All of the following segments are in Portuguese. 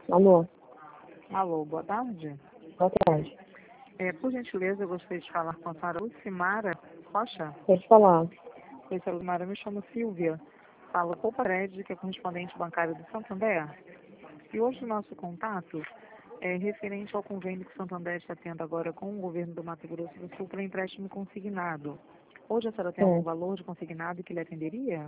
Alô, Alô, boa tarde. boa tarde. Por gentileza, eu gostaria de falar com a senhora Lucimara Rocha. Pode falar. Oi, senhora Lucimara, me chamo Silvia. Falo Poupa Prédio, que é correspondente bancário do Santander. E hoje o nosso contato é referente ao convênio que o Santander está tendo agora com o governo do Mato Grosso do Sul para empréstimo consignado. Hoje a senhora tem algum valor de consignado que lhe atenderia?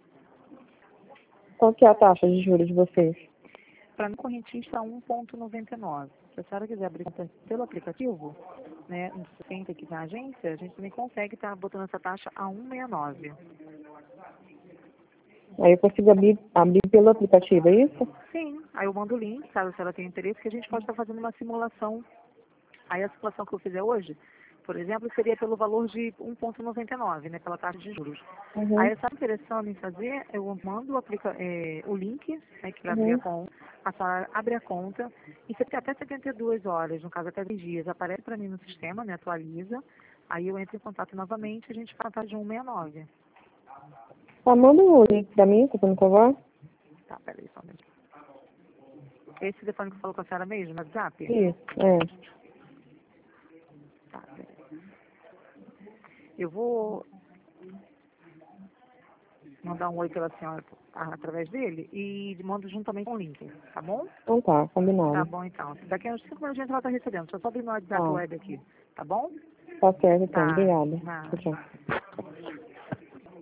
Qual que é a taxa de juros de vocês? Para mim, correntista 1,99. Se a senhora quiser abrir conta pelo aplicativo, né, no 60 aqui na agência, a gente também consegue estar botando essa taxa a 1,69. Aí eu consigo abrir pelo aplicativo, é isso? Sim, aí eu mando o link, caso a senhora tenha interesse, que a gente pode estar fazendo uma simulação. Aí a simulação que eu fizer hoje, por exemplo, seria pelo valor de 1,99, né, pela taxa de juros. Uhum. Aí, se está interessando em fazer, eu mando o link, né, que vai abrir a conta, a senhora abre a conta, e você tem até 72 horas, no caso até 10 dias, aparece para mim no sistema, né, atualiza, aí eu entro em contato novamente e a gente faz a taxa de 1,69. Tá, manda um link pra mim, por favor. Tá, peraí, só um minuto. Esse telefone que falou com a senhora mesmo, no WhatsApp? Isso, é. Tá, peraí. Eu vou mandar um oi pela senhora através dele e mando juntamente com o link, tá bom? Então tá, Tá combinado. bom, então. Daqui a uns 5 minutos ela tá recebendo. Deixa eu só abrir meu WhatsApp Tá, web aqui, tá bom? tá certo então. Tá, Obrigada. nada. Tchau, tchau.